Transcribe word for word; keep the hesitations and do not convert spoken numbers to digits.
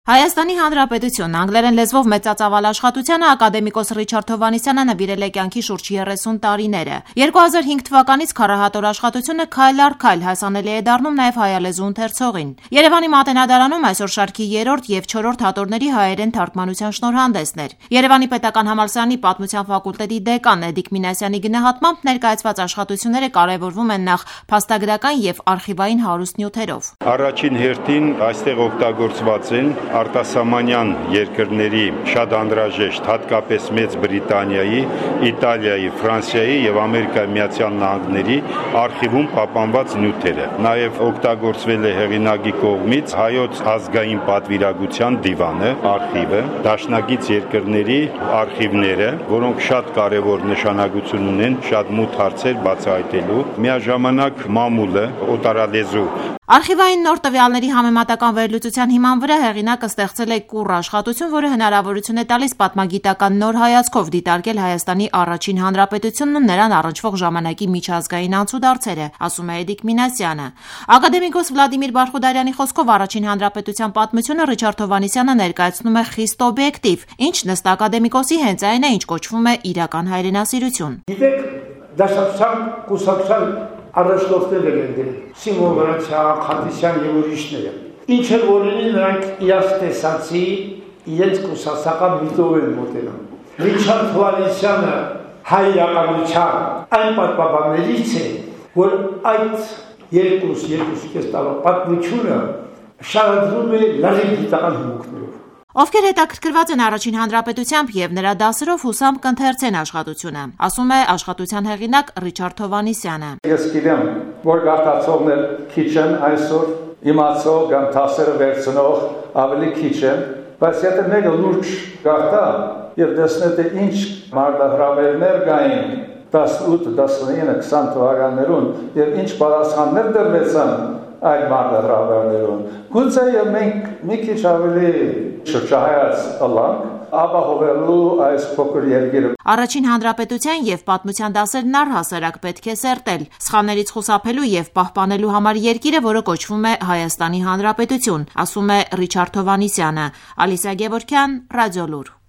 Հայաստանի Հանրապետությունն անգլերեն լեզվով մեծածավալ աշխատությանը ակադեմիկոս Ռիչարդ Հովհաննիսյանը նվիրել է կյանքի շուրջ երեսուն տարիները։ երկու հազար հինգ թվականից քառահատոր աշխատությունը քայլ առ քայլ հասանելի է դառնում նաև հայալեզու ընթերցողին։ Երևանի Մատենադարանում այսօր շարքի երրորդ և չորրորդ հատորների հայերեն թարգմանության շնորհանդեսն էր։ Երևանի Պետական համալսարանի պատմության ֆակուլտետի դեկան Էդիկ Մինասյանի գնահատմամբ ներկայացված աշխատությունները կարևորվում են նախ փաստագրական և արխիվային հարուստ նյութերով։ Առաջին հերթին այստեղ օգտագործված են արտասահմանյան երկրների շատ անհրաժեշտ, հատկապես Մեծ Բրիտանիայի, Իտալիայի, Ֆրանսիայի և Ամերիկայի Միացյալ Նահանգների արխիվում պահպանված նյութերը։ Նաև օգտագործվել է հեղինակի կողմից հայոց ազգային պատվիրակության դիվանը, արխիվը, դաշնակից երկրների արխիվները, որոնք շատ կարևոր նշանակություն ունեն շատ մութ հարցեր բացահայտելու, միաժամանակ մամուլը, օտարալեզու։ Արխիվային նոր տվյալների համեմատական վերլուծության հիման վրա հեղինակը ստեղծել է կուռ աշխատություն, որը հնարավորություն է տալիս պատմագիտական նոր հայացքով դիտարկել Հայաստանի առաջին հանրապետությունն ու նրան առնչվող ժամանակի միջազգային անցուդարձերը, ասում է Էդիկ Մինասյանը։ Ակադեմիկոս Վլադիմիր Բարխուդարյանի խոսքով առաջին հանրապետության պատմությունը Ռիչարդ Հովհաննիսյանը ներկայացնում է խիստ օբյեկտիվ, ինչն ըստ ակադեմիկոսի հենց այն է, ինչ կոչվում է իրական հայրենասիրություն։ Գիտեք, դաշնակցության կուսակցության առաջնորդներ են դրել, Սիմոն Վրացյան, Խատիսյան և ուրիշները։ Ինչ էլ որ լինի, նրանք իրաց տեսացի, իրենց կուսակցական միտով են մոտենում։ Ռիչարդ Հովհաննիսյանը հայ իրականության այն պատմաբաններից է, որ այդ երկուս, երկուս կես տարվա պատմությունը շարադրում է լրիվ գիտական հիմունքներով։ Ովքեր հետաքրքրված են առաջին հանրապետությամբ և նրա դասերով հուսամ կընթերցեն աշխատությունը, ասում է աշխատության հեղինակ Ռիչարդ Հովհաննիսյանը։ Ես գիտեմ, որ գարտացողներ քիչ են այսօր, իմացող կամ դասերը վերցնող ավելի քիչ են, բայց եթե մեկը լուրջ գարտա և տեսնե թե ինչ մարտահրավերներ կային տասնութ, տասնինը, քսան թվականներում և ինչ պատասխաններ տրվեցան այդ մարտահրավերներում, գուցե և մենք մի քիչ ավելի շրջահայաց ըլլանք, ապահովելու այս փոքր երկիրը։ Առաջին հանրապետության և պատմության դասերն առհասարակ պետք է սերտել, սխալներից խուսափելու և պահպանելու համար երկիրը, որը կոչվում է Հայաստանի Հանրապետություն, ասում է Ռիչարդ Հովհաննիսյանը։ Ալիսա Գևորգյան, Ռադիոլուր։